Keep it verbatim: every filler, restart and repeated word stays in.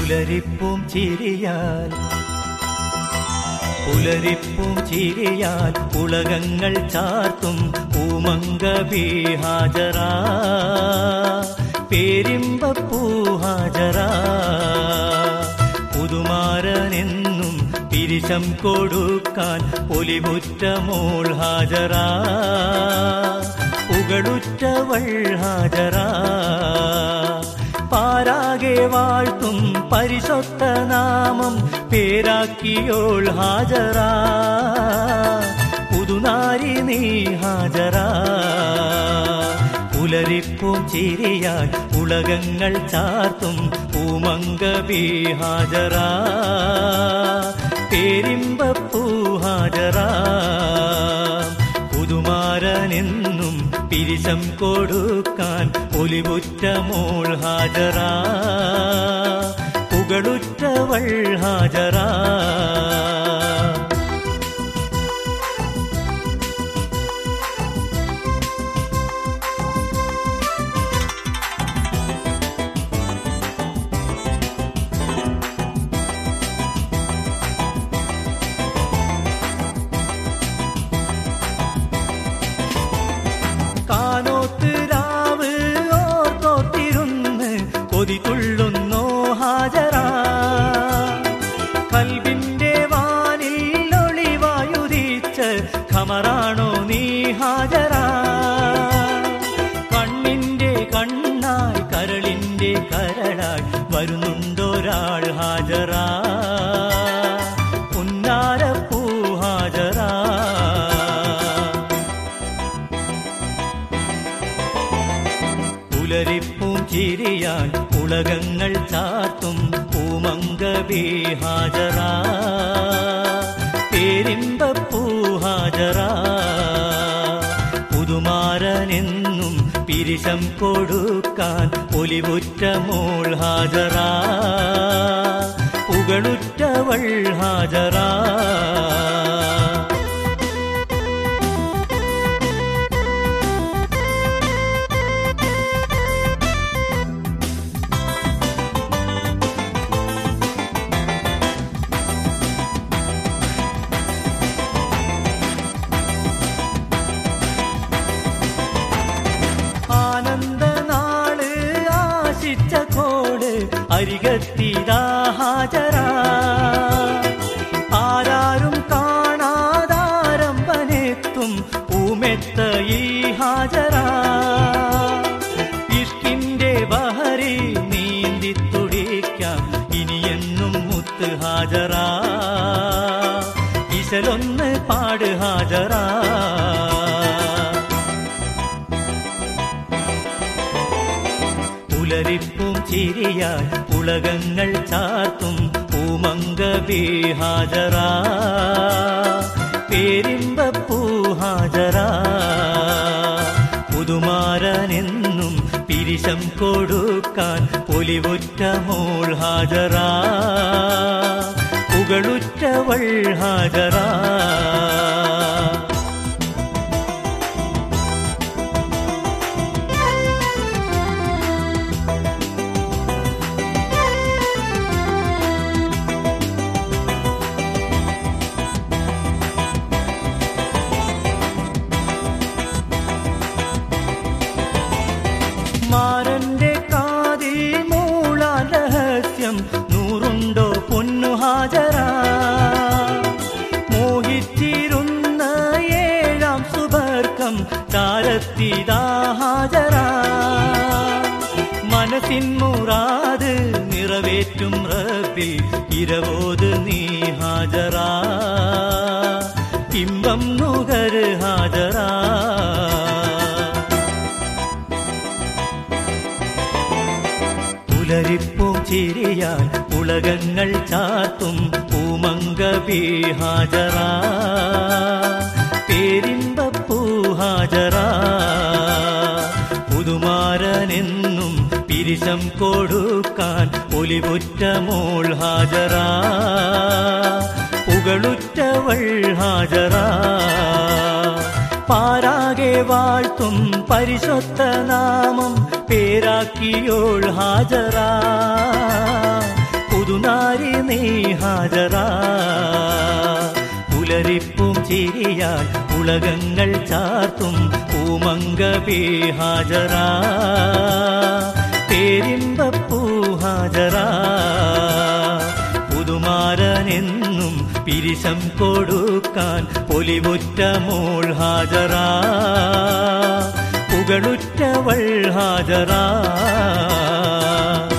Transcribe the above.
പുലരിപ്പും ചിരിയാൽ പുലരിപ്പും ചിരിയാൽ ഉലകങ്ങൾ ചാർത്തും പൂമംഗബി ഹാജറ പേരിമ്പപ്പൂ ഹാജറ പുതുമാരനെന്നും പിരിശം കൊടുക്കാൻ ഒലിവുറ്റമോൾ ഹാജറ പുകളുറ്റവൾ ഹാജറ പാരാകെ വാഴ്ത്തും പരിശുദ്ധ നാമം പേരാക്കിയോൾ ഹാജറ പുതുനാരി നീ ഹാജറ പുലരിപ്പും ചിരിയാൽ ഉലകങ്ങൾ ചാർത്തും പൂമംഗബി ഹാജറ പേരിമ്പപ്പൂ ഹാജറ പുതുമാരനെന്നും പിരിശം കൊടുക്കാൻ ഒലിവുറ്റമോൾ ഹാജറ പുകളുറ്റവൾ ഹാജറ കാനോത്ത് രാവ് ഓർത്തോത്തിരുന്ന് കൊതിതുള്ളുന്നോ ഹാജറ കൽബിന്റെ വാനിൽ ഒളിവായുദിച്ച് ഖമറാണോ നീ ഹാജറ കണ്ണിന്റെ കണ്ണായി കരളിന്റെ കരളായി വരുന്നുണ്ടൊരാൾ ഹാജറ പുന്നാരപ്പൂ ഹാജറ പുലരിപ്പും ചിരിയാൽ ഉലകങ്ങൾ ചാർത്തും പൂമംഗബി ഹാജറ പേരിമ്പപ്പൂ ഹാജറ പുതുമാരനെന്നും പിരിശം കൊടുക്കാൻ ഒലിവുറ്റമോൾ ഹാജറ പുകളുറ്റവൾ ഹാജറ ആനന്ദനാള് ആശിച്ച കോട് അരികത്തിതാ ഹാജറ ആരാരും കാണാതാരംഭനെത്തും പൂമെത്ത ഈ ഹാജറ ഇഷ്കിന്റെ ബഹരി നീന്തി തുടിക്കാം ഇനിയെന്നും മുത്ത് ഹാജറ ഇശലൊന്ന് പാട് ഹാജറ പുലരിപ്പും ചിരിയാൽ ഉലകങ്ങൾ ചാർത്തും പൂമംഗബി ഹാജറ പേരിമ്പപ്പൂ ഹാജറ പുതുമാരനെന്നും പിരിശം കൊടുക്കാൻ ഒലിവുറ്റമോൾ ഹാജറ പുകളുറ്റവൾ ഹാജറ മാരന്റെ കാതിൽ മൂളാൻ രഹസ്യം നൂറുണ്ടോ പൊന്നു ഹാജറ മോഹിച്ചിരുന്ന ഏഴാം സുബർക്കം താരത്തിതാ ഹാജറ മനസ്സിൻ മുറാത് നിറവേറ്റും റബ്ബിൽ ഇരവോത് നീ ഹാജറ ഇമ്പം നുകര് ഹാജറ പുലരിപ്പും ചിരിയാൽ ഉലകങ്ങൾ ചാർത്തും പൂമംഗബി ഹാജറ പേരിമ്പപ്പൂ ഹാജറ പുതുമാരനെന്നും പിരിശം കൊടുക്കാൻ ഒലിവുറ്റമോൾ ഹാജറ പുകളുറ്റവൾ ഹാജറ പാരാകെ വാഴ്ത്തും പരിശുദ്ധ നാമം പേരാക്കിയോൾ ഹാജറ പുതുനാരി നീ ഹാജറാ പുലരിപ്പും ചിരിയാൽ ഉലകങ്ങൾ ചാർത്തും പൂമംഗബി ഹാജറാ പേരിമ്പപ്പൂ ഹാജറാ പുതുമാരനെന്നും പിരിശം കൊടുക്കാൻ പൊലിവുറ്റ മോൾ ഹാജറാ പുകളുറ്റവൾ ഹാജറാ